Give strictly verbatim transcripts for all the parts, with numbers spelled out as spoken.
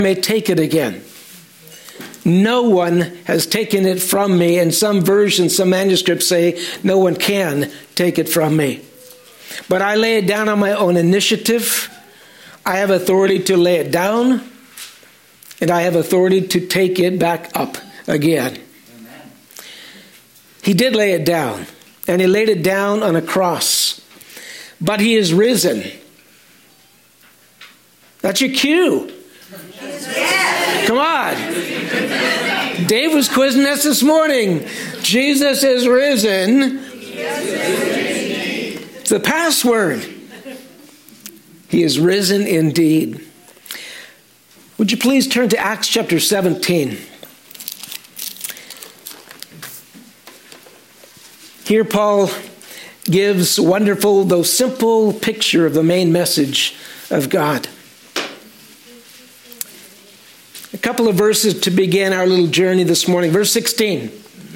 may take it again. No one has taken it from me. And some versions, some manuscripts say, no one can take it from me. But I lay it down on my own initiative. I have authority to lay it down. And I have authority to take it back up again. Amen. He did lay it down. And he laid it down on a cross. But he is risen. That's your cue. Yeah. Come on. Dave was quizzing us this morning. Jesus is risen. It's the password. He is risen indeed. Would you please turn to Acts chapter seventeen? Here Paul gives a wonderful, though simple, picture of the main message of God. A couple of verses to begin our little journey this morning. Verse sixteen.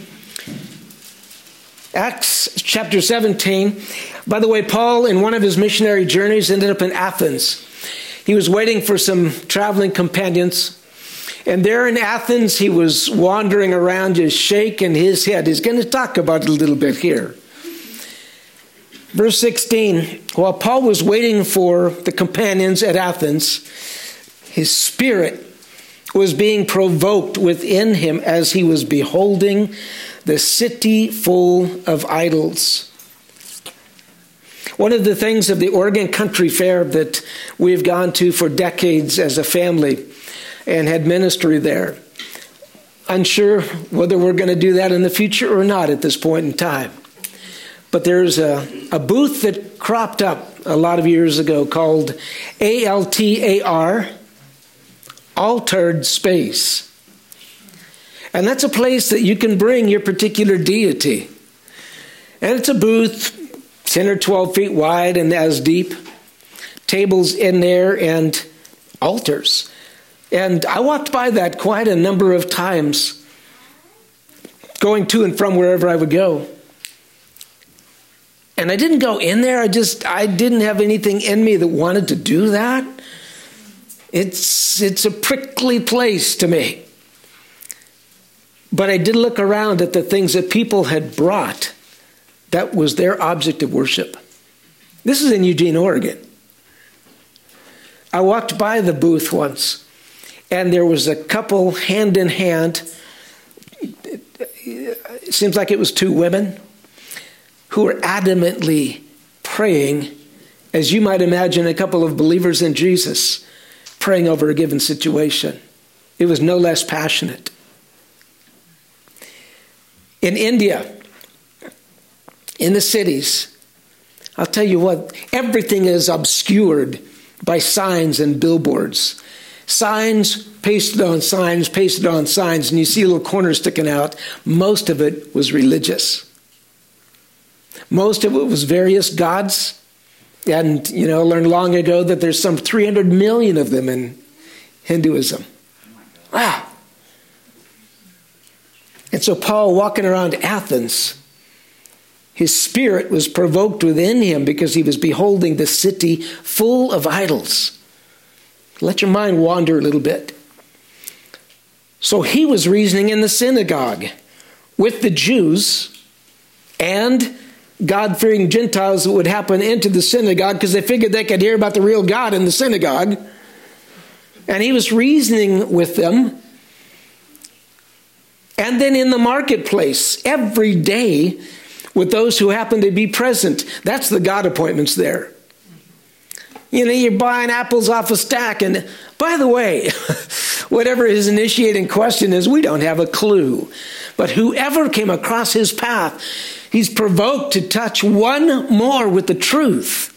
Acts chapter seventeen. By the way, Paul, in one of his missionary journeys, ended up in Athens. He was waiting for some traveling companions. And there in Athens, he was wandering around, just shaking his head. He's going to talk about it a little bit here. Verse sixteen, while Paul was waiting for the companions at Athens, his spirit was being provoked within him as he was beholding the city full of idols. One of the things of the Oregon Country Fair that we've gone to for decades as a family and had ministry there. Unsure whether we're going to do that in the future or not at this point in time. But there's a, a booth that cropped up a lot of years ago called A L T A R, Altered Space. And that's a place that you can bring your particular deity. And it's a booth ten or twelve feet wide and as deep. Tables in there and altars. And I walked by that quite a number of times, going to and from wherever I would go. And I didn't go in there. I just, I didn't have anything in me that wanted to do that. It's, it's a prickly place to me. But I did look around at the things that people had brought. That was their object of worship. This is in Eugene, Oregon. I walked by the booth once, and there was a couple hand in hand. It seems like it was two women who were adamantly praying, as you might imagine a couple of believers in Jesus praying over a given situation. It was no less passionate. In India, in the cities, I'll tell you what, everything is obscured by signs and billboards. Signs pasted on signs, pasted on signs, and you see a little corner sticking out. Most of it was religious. Most of it was various gods. And, you know, I learned long ago that there's some three hundred million of them in Hinduism. Wow. And so Paul, walking around Athens, his spirit was provoked within him because he was beholding the city full of idols. Let your mind wander a little bit. So he was reasoning in the synagogue with the Jews and God-fearing Gentiles that would happen into the synagogue because they figured they could hear about the real God in the synagogue. And he was reasoning with them. And then in the marketplace, every day, with those who happen to be present. That's the God appointments there. You know, you're buying apples off a stack. And by the way, whatever his initiating question is, we don't have a clue. But whoever came across his path, he's provoked to touch one more with the truth.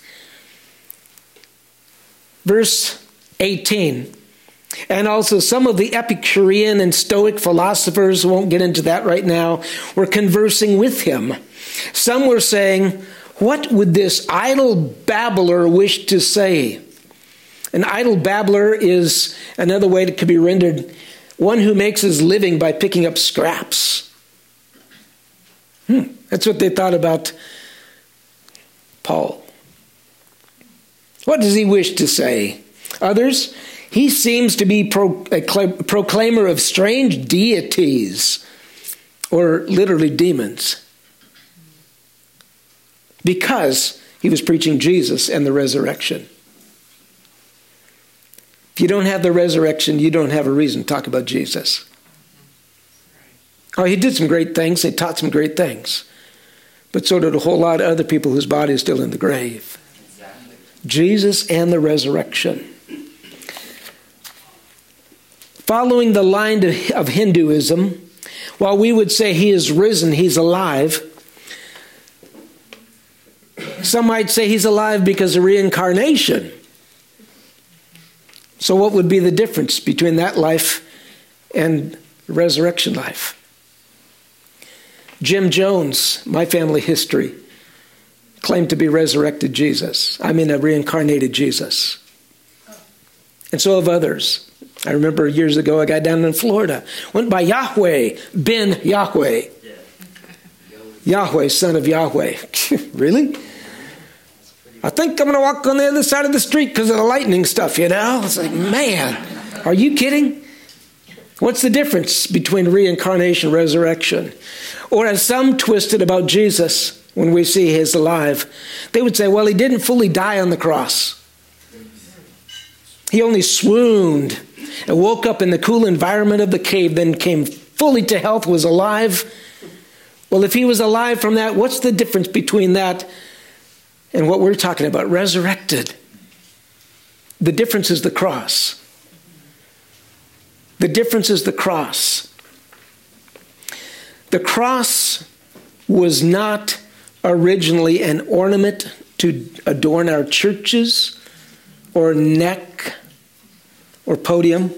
Verse eighteen. And also some of the Epicurean and Stoic philosophers, won't get into that right now, were conversing with him. Some were saying, what would this idle babbler wish to say? An idle babbler is another way that could be rendered, one who makes his living by picking up scraps. Hmm, that's what they thought about Paul. What does he wish to say? Others, He seems to be pro- a proclaimer of strange deities, or literally demons, because he was preaching Jesus and the resurrection. If you don't have the resurrection, you don't have a reason to talk about Jesus. Oh, he did some great things. He taught some great things. But so did a whole lot of other people whose body is still in the grave. Exactly. Jesus and the resurrection. Following the line of Hinduism, while we would say he is risen, he's alive, some might say he's alive because of reincarnation. So what would be the difference between that life and resurrection life? Jim Jones, My Family History, claimed to be resurrected Jesus. I mean, a reincarnated Jesus. And so have others. I remember years ago, a guy down in Florida went by Yahweh, Ben Yahweh. Yeah. Yahweh, son of Yahweh. Really? I think I'm going to walk on the other side of the street because of the lightning stuff, you know? It's like, man, are you kidding? What's the difference between reincarnation and resurrection? Or as some twisted about Jesus when we see he's alive, they would say, well, he didn't fully die on the cross. He only swooned and woke up in the cool environment of the cave, then came fully to health, was alive. Well, if he was alive from that, what's the difference between that and what we're talking about, resurrected? The difference is the cross. The difference is the cross. The cross was not originally an ornament to adorn our churches or neck or podium.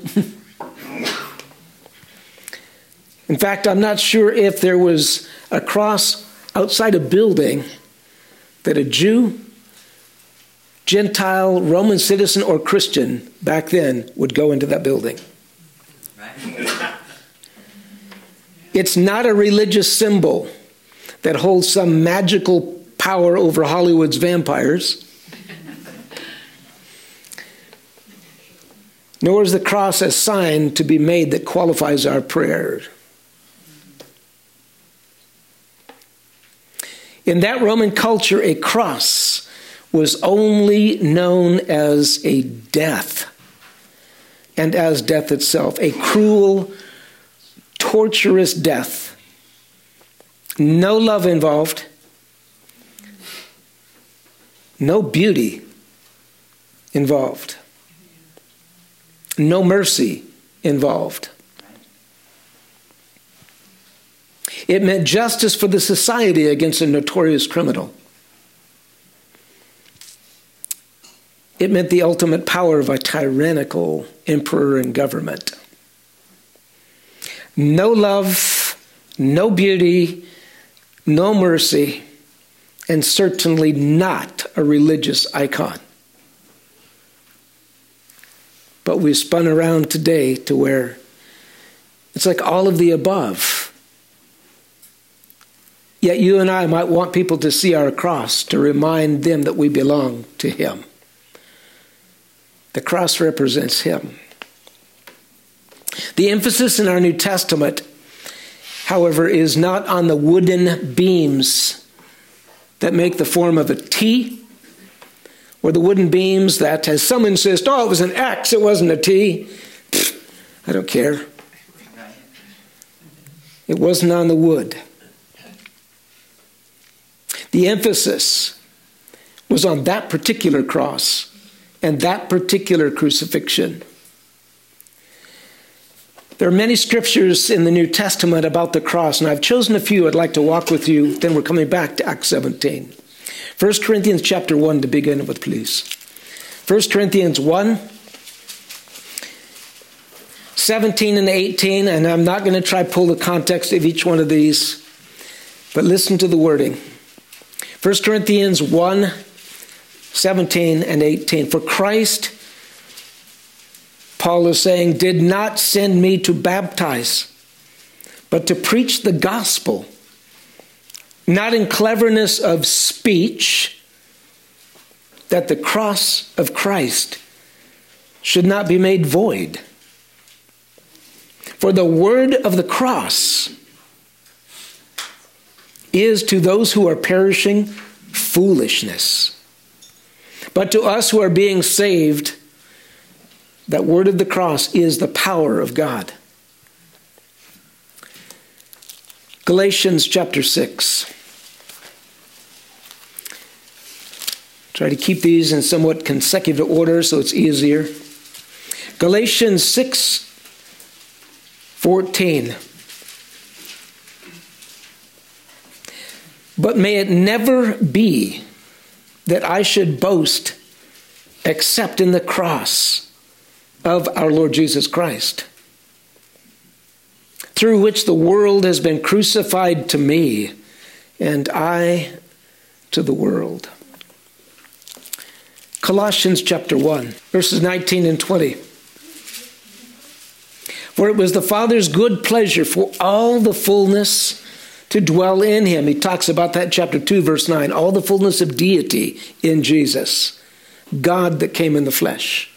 In fact, I'm not sure if there was a cross outside a building that a Jew, Gentile, Roman citizen, or Christian back then would go into that building. Right. It's not a religious symbol that holds some magical power over Hollywood's vampires. Nor is the cross a sign to be made that qualifies our prayer. In that Roman culture, a cross was only known as a death, and as death itself, a cruel, torturous death. No love involved, no beauty involved, no mercy involved. It meant justice for the society against a notorious criminal. It meant the ultimate power of a tyrannical emperor and government. No love, no beauty, no mercy, and certainly not a religious icon. But we've spun around today to where it's like all of the above. Yet you and I might want people to see our cross to remind them that we belong to him. The cross represents him. The emphasis in our New Testament, however, is not on the wooden beams that make the form of a T, or the wooden beams that, as some insist, oh, it was an X, it wasn't a T. Pfft, I don't care. It wasn't on the wood. The emphasis was on that particular cross and that particular crucifixion. There are many scriptures in the New Testament about the cross, and I've chosen a few I'd like to walk with you. Then we're coming back to Acts seventeen. First Corinthians chapter one to begin with, please. First Corinthians one, seventeen and eighteen, and I'm not going to try to pull the context of each one of these, but listen to the wording. First Corinthians one, seventeen and eighteen. For Christ, Paul is saying, did not send me to baptize, but to preach the gospel, not in cleverness of speech, that the cross of Christ should not be made void. For the word of the cross is to those who are perishing foolishness. But to us who are being saved, that word of the cross is the power of God. Galatians chapter six. Try to keep these in somewhat consecutive order so it's easier. Galatians six fourteen. But may it never be that I should boast except in the cross of our Lord Jesus Christ, through which the world has been crucified to me, and I to the world. Colossians chapter one, verses nineteen and twenty. For it was the Father's good pleasure for all the fullness to dwell in him. He talks about that chapter two, verse nine. All the fullness of deity in Jesus. God that came in the flesh.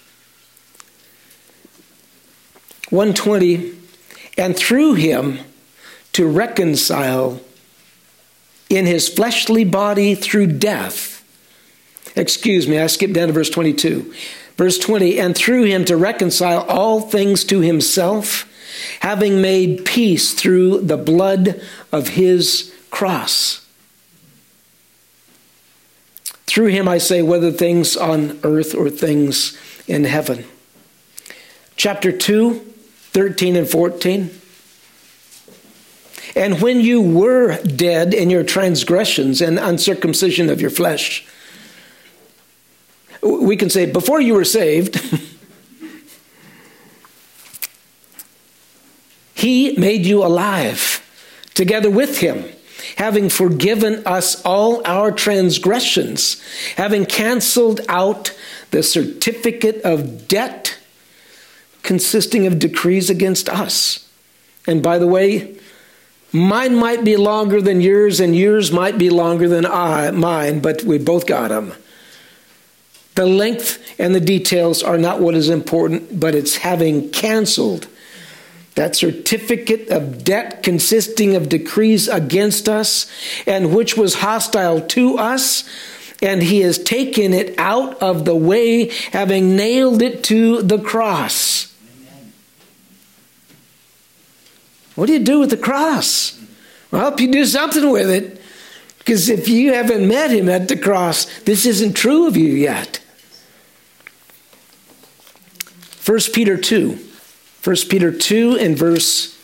one twenty. And through him to reconcile in his fleshly body through death. Excuse me, I skipped down to verse twenty-two. Verse twenty, and through him to reconcile all things to himself, having made peace through the blood of his cross. Through him, I say, whether things on earth or things in heaven. Chapter two, thirteen and fourteen. And when you were dead in your transgressions and uncircumcision of your flesh, we can say, before you were saved, he made you alive together with him, having forgiven us all our transgressions, having canceled out the certificate of debt consisting of decrees against us. And by the way, mine might be longer than yours, and yours might be longer than I, mine, but we both got them. The length and the details are not what is important, but it's having canceled that certificate of debt consisting of decrees against us, and which was hostile to us, and he has taken it out of the way, having nailed it to the cross. Amen. What do you do with the cross? Well, I hope you do something with it, because if you haven't met him at the cross, this isn't true of you yet. First Peter two. First Peter two and verse,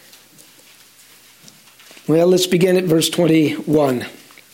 well, let's begin at verse twenty-one.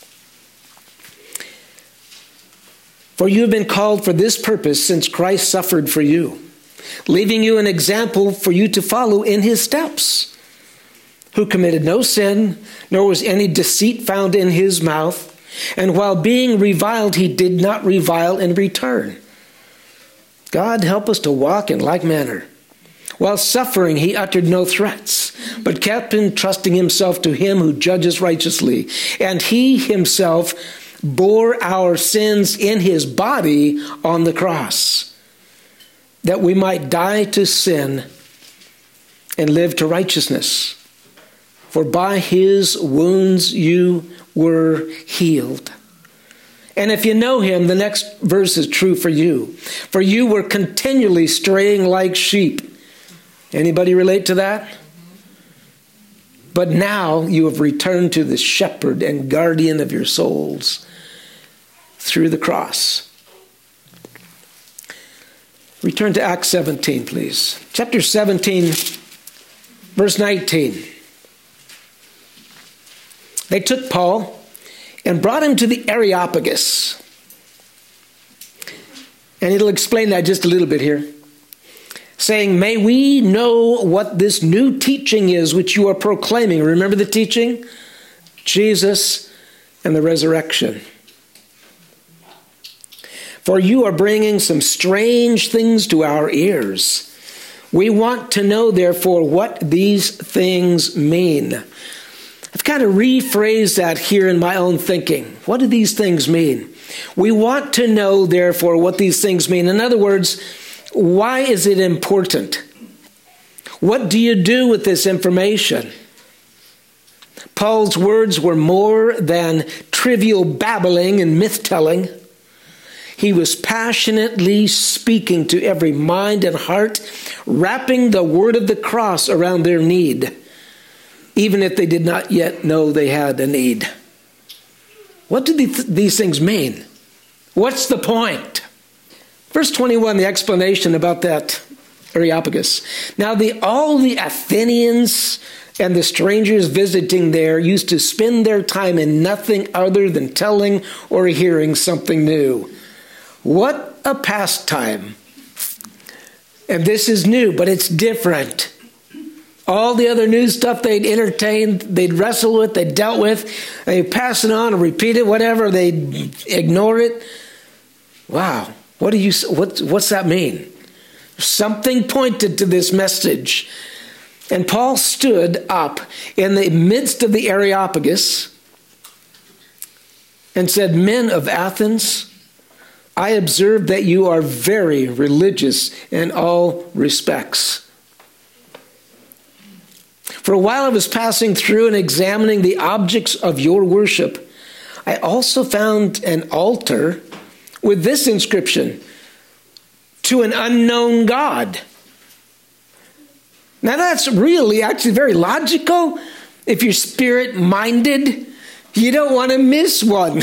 For you have been called for this purpose, since Christ suffered for you, leaving you an example for you to follow in his steps, who committed no sin, nor was any deceit found in his mouth, and while being reviled, he did not revile in return. God help us to walk in like manner. While suffering, he uttered no threats, but kept entrusting himself to him who judges righteously. And he himself bore our sins in his body on the cross, that we might die to sin and live to righteousness. For by his wounds you were healed. And if you know him, the next verse is true for you. For you were continually straying like sheep. Anybody relate to that? But now you have returned to the shepherd and guardian of your souls through the cross. Return to Acts seventeen, please. Chapter seventeen, verse nineteen. They took Paul and brought him to the Areopagus. And it'll explain that just a little bit here. Saying, may we know what this new teaching is which you are proclaiming. Remember the teaching? Jesus and the resurrection. For you are bringing some strange things to our ears. We want to know, therefore, what these things mean. I've kind of rephrased that here in my own thinking. What do these things mean? We want to know, therefore, what these things mean. In other words, Why is it important? What do you do with this information? Paul's words were more than trivial babbling and myth-telling. He was passionately speaking to every mind and heart, wrapping the word of the cross around their need, even if they did not yet know they had a need. What do these things mean? What's the point? Verse twenty-one, the explanation about that Areopagus. Now, the, all the Athenians and the strangers visiting there used to spend their time in nothing other than telling or hearing something new. What a pastime. And this is new, but it's different. All the other new stuff they'd entertained, they'd wrestle with, they'd dealt with, they'd pass it on or repeat it, whatever, they'd ignore it. Wow, what do you? What, what's that mean? Something pointed to this message. And Paul stood up in the midst of the Areopagus and said, "Men of Athens, I observe that you are very religious in all respects. For a while I was passing through and examining the objects of your worship. I also found an altar with this inscription, 'To an unknown God.'" Now that's really actually very logical. If you're spirit-minded, you don't want to miss one.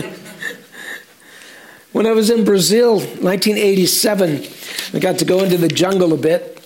When I was in Brazil, nineteen eighty-seven, I got to go into the jungle a bit.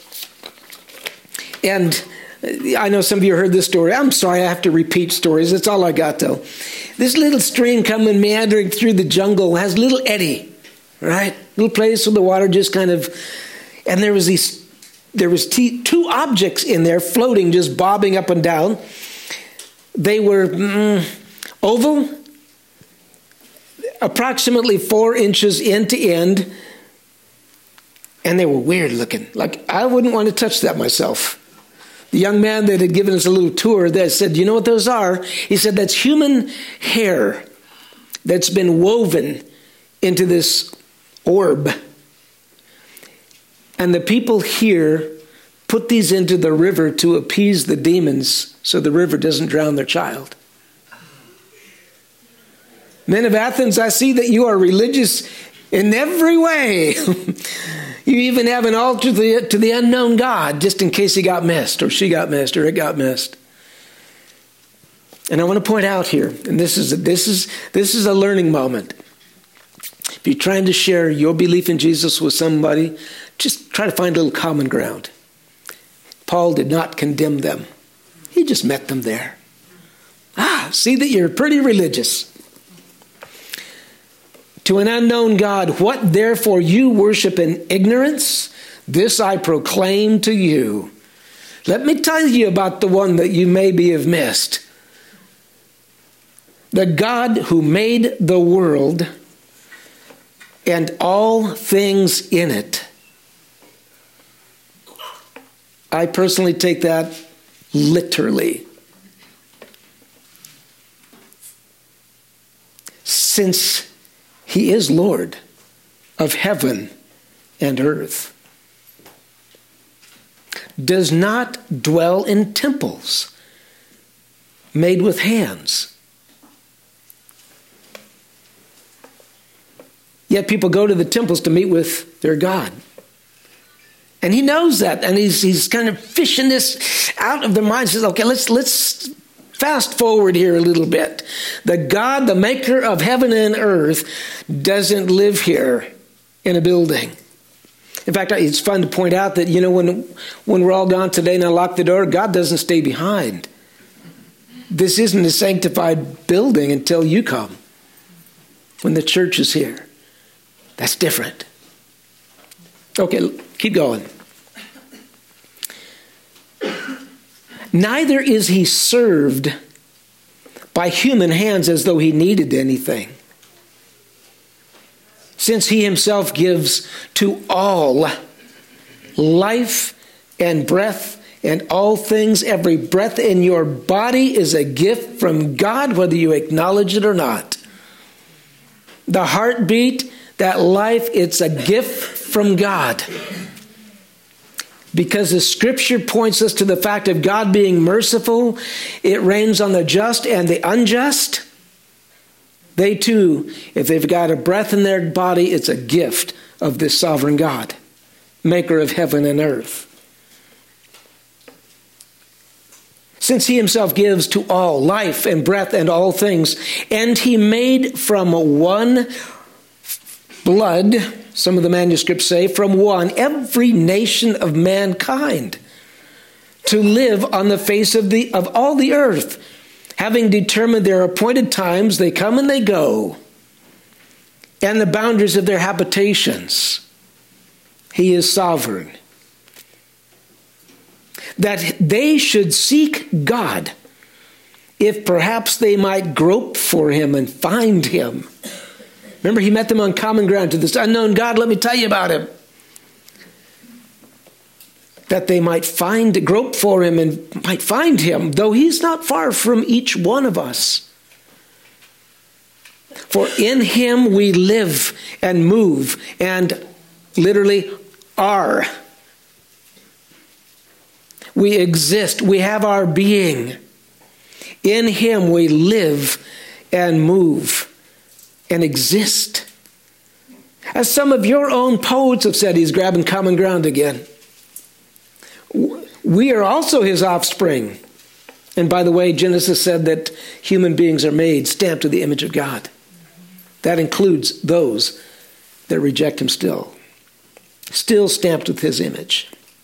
And I know some of you heard this story. I'm sorry, I have to repeat stories. That's all I got, though. This little stream coming meandering through the jungle has a little eddy, right? Little place where the water just kind of... And there was these, there was t- two objects in there floating, just bobbing up and down. They were mm, oval, approximately four inches end to end, and they were weird looking. Like, I wouldn't want to touch that myself. The young man that had given us a little tour that said, "You know what those are?" He said, "That's human hair that's been woven into this orb. And the people here put these into the river to appease the demons so the river doesn't drown their child." Men of Athens, I see that you are religious in every way. You even have an altar to the, to the unknown God, just in case he got missed, or she got missed, or it got missed. And I want to point out here, and this is this is this is a learning moment. If you're trying to share your belief in Jesus with somebody, just try to find a little common ground. Paul did not condemn them. He just met them there. Ah, see that you're pretty religious. "To an unknown God, what therefore you worship in ignorance, this I proclaim to you." Let me tell you about the one that you maybe have missed. The God who made the world and all things in it. I personally take that literally. Since he is Lord of heaven and earth, does not dwell in temples made with hands. Yet people go to the temples to meet with their God. And he knows that, and he's he's kind of fishing this out of their minds. He says, okay, let's let's fast forward here a little bit. The God, the maker of heaven and earth, doesn't live here in a building. In fact, it's fun to point out that, you know, when when we're all gone today and I lock the door, God doesn't stay behind. This isn't a sanctified building until you come. When the church is here. That's different. Okay, keep going. Neither is he served by human hands as though he needed anything, since he himself gives to all life and breath and all things. Every breath in your body is a gift from God, whether you acknowledge it or not. The heartbeat, that life, it's a gift from God. Because the scripture points us to the fact of God being merciful, it rains on the just and the unjust. They too, if they've got a breath in their body, it's a gift of this sovereign God, maker of heaven and earth. Since he himself gives to all life and breath and all things, and he made from one blood, some of the manuscripts say, from one, every nation of mankind to live on the face of the of all the earth. Having determined their appointed times, they come and they go, and the boundaries of their habitations. He is sovereign. That they should seek God, if perhaps they might grope for him and find him. Remember, he met them on common ground. To this unknown God, let me tell you about him. That they might find, grope for him and might find him, though he's not far from each one of us. For in him we live and move and literally are. We exist. We have our being. In him we live and move and exist. As some of your own poets have said, he's grabbing common ground again. We are also his offspring. And by the way, Genesis said that human beings are made, stamped with the image of God. That includes those that reject him still. Still stamped with his image.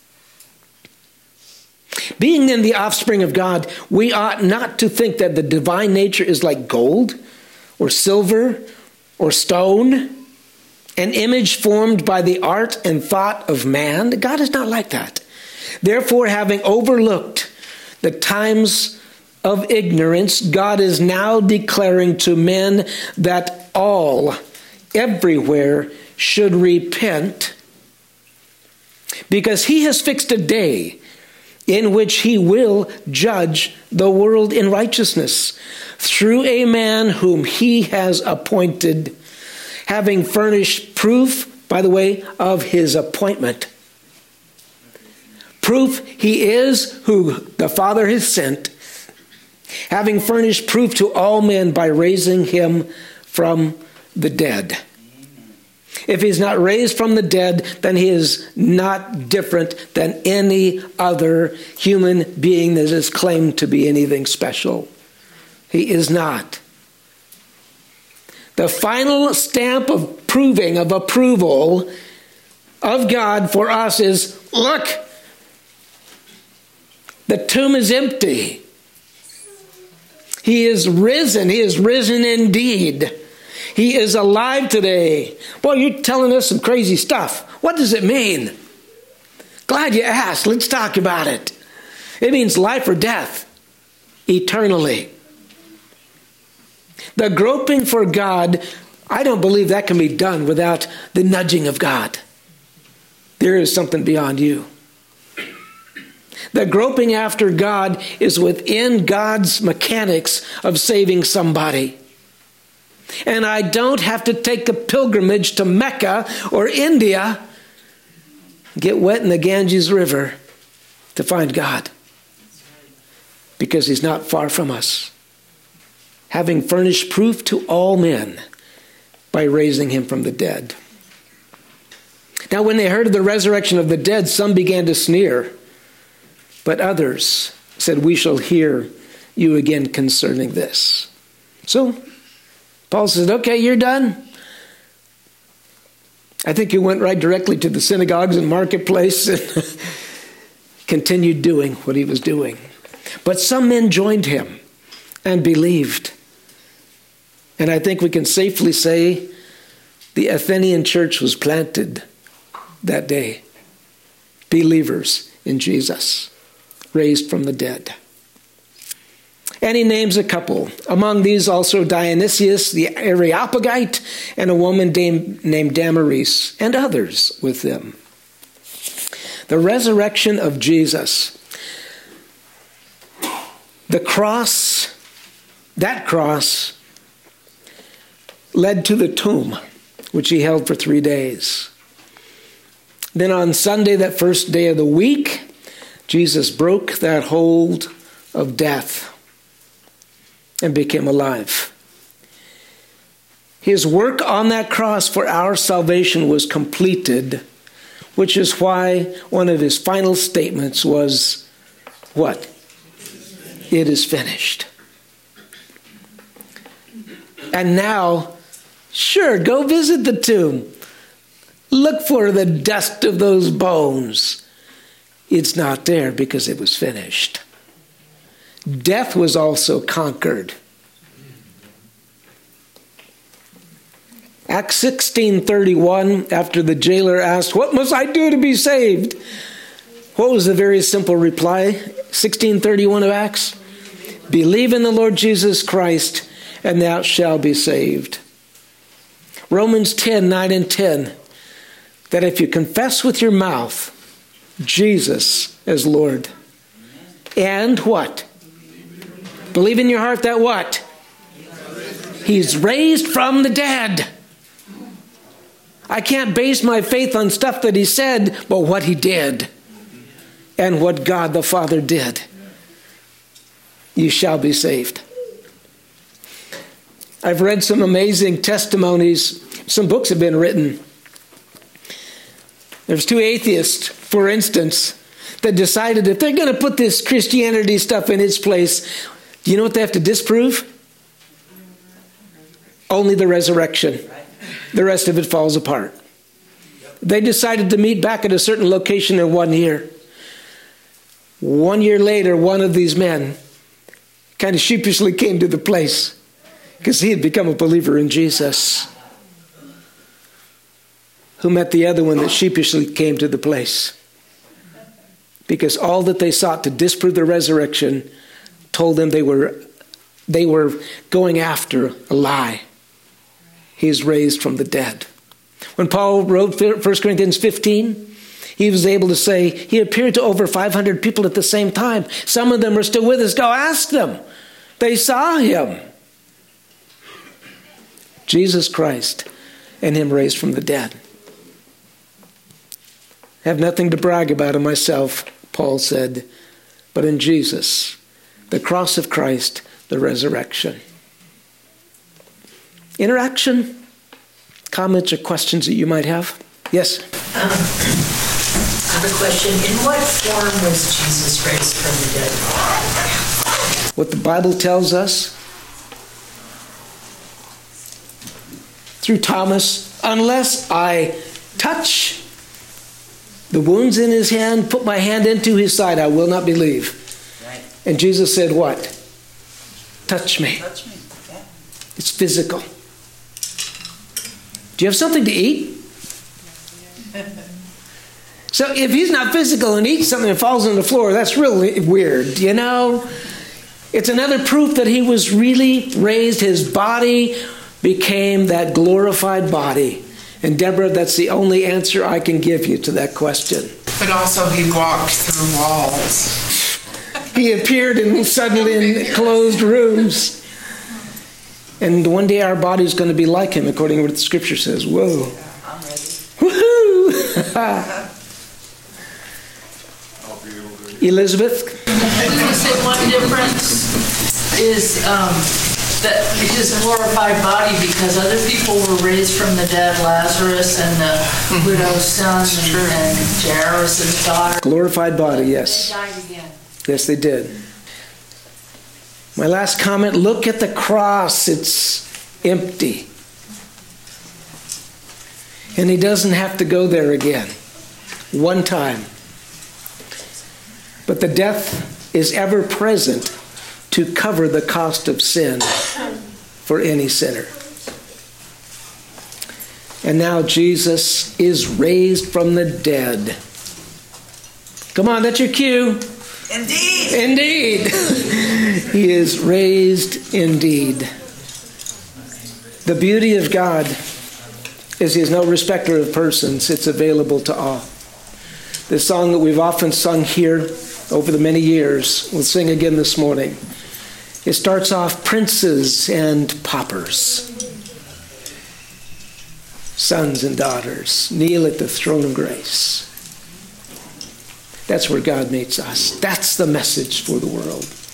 Being then the offspring of God, we ought not to think that the divine nature is like gold or silver or stone, an image formed by the art and thought of man. God is not like that. Therefore, having overlooked the times of ignorance, God is now declaring to men that all, everywhere, should repent, because he has fixed a day in which he will judge the world in righteousness through a man whom he has appointed, having furnished proof, by the way, of his appointment. Proof he is who the Father has sent, having furnished proof to all men by raising him from the dead. If he's not raised from the dead, then he is not different than any other human being that is claimed to be anything special. He is not. The final stamp of proving, of approval of God for us is, look, the tomb is empty. He is risen. He is risen indeed. He is alive today. Boy, you're telling us some crazy stuff. What does it mean? Glad you asked. Let's talk about it. It means life or death, eternally. The groping for God, I don't believe that can be done without the nudging of God. There is something beyond you. The groping after God is within God's mechanics of saving somebody. And I don't have to take a pilgrimage to Mecca or India, get wet in the Ganges River to find God. Because he's not far from us. Having furnished proof to all men by raising him from the dead. Now when they heard of the resurrection of the dead, some began to sneer. But others said, we shall hear you again concerning this. So Paul said, okay, you're done. I think he went right directly to the synagogues and marketplace and continued doing what he was doing. But some men joined him and believed. And I think we can safely say the Athenian church was planted that day. Believers in Jesus, raised from the dead. And he names a couple. Among these also Dionysius the Areopagite and a woman named Damaris and others with them. The resurrection of Jesus. The cross, that cross, led to the tomb, which he held for three days. Then on Sunday, that first day of the week, Jesus broke that hold of death and became alive. His work on that cross for our salvation was completed, which is why one of his final statements was, what? It is finished. And now, sure, go visit the tomb. Look for the dust of those bones. It's not there because it was finished. Death was also conquered. Acts sixteen thirty-one, after the jailer asked, "What must I do to be saved?" What was the very simple reply? sixteen thirty-one of Acts? Believe in the Lord Jesus Christ, and thou shalt be saved. Romans ten, nine and ten, that if you confess with your mouth Jesus as Lord, and what? Believe in your heart that what? He's raised from the dead. I can't base my faith on stuff that he said, but what he did and what God the Father did. You shall be saved. I've read some amazing testimonies. Some books have been written. There's two atheists, for instance, that decided if they're going to put this Christianity stuff in its place, do you know what they have to disprove? Only the resurrection. The rest of it falls apart. They decided to meet back at a certain location in one year. One year later, one of these men kind of sheepishly came to the place because he had become a believer in Jesus, who met the other one that sheepishly came to the place because all that they sought to disprove the resurrection told them they were, they were going after a lie. He's raised from the dead. When Paul wrote First Corinthians fifteen, he was able to say he appeared to over five hundred people at the same time. Some of them are still with us. Go ask them. They saw him. Jesus Christ and him raised from the dead. I have nothing to brag about in myself, Paul said, but in Jesus, the cross of Christ, the resurrection. Interaction, comments or questions that you might have? Yes? Um, I have a question. In what form was Jesus raised from the dead? What the Bible tells us through Thomas, unless I touch the wounds in his hand, put my hand into his side, I will not believe. Right. And Jesus said what? Touch me. Touch me. Yeah. It's physical. Do you have something to eat? So if he's not physical and eats something that falls on the floor, that's really weird, you know? It's another proof that he was really raised. His body became that glorified body. And Deborah, that's the only answer I can give you to that question. But also he walked through walls. He appeared in suddenly in closed rooms. And one day our body is going to be like him, according to what the scripture says. Whoa. I'm ready. Woohoo! Elizabeth? I was going to say one difference is um, that his glorified body, because other people were raised from the dead, Lazarus and the mm-hmm. widow's son and, and Jairus' daughter. Glorified body, yes. They died again. Yes, they did. My last comment, look at the cross. It's empty. And he doesn't have to go there again. One time. But the death is ever present to cover the cost of sin for any sinner. And now Jesus is raised from the dead. Come on, that's your cue. Indeed. Indeed. He is raised indeed. The beauty of God is he is no respecter of persons. It's available to all. The song that we've often sung here over the many years, we'll sing again this morning. It starts off, princes and paupers, sons and daughters, kneel at the throne of grace. That's where God meets us. That's the message for the world.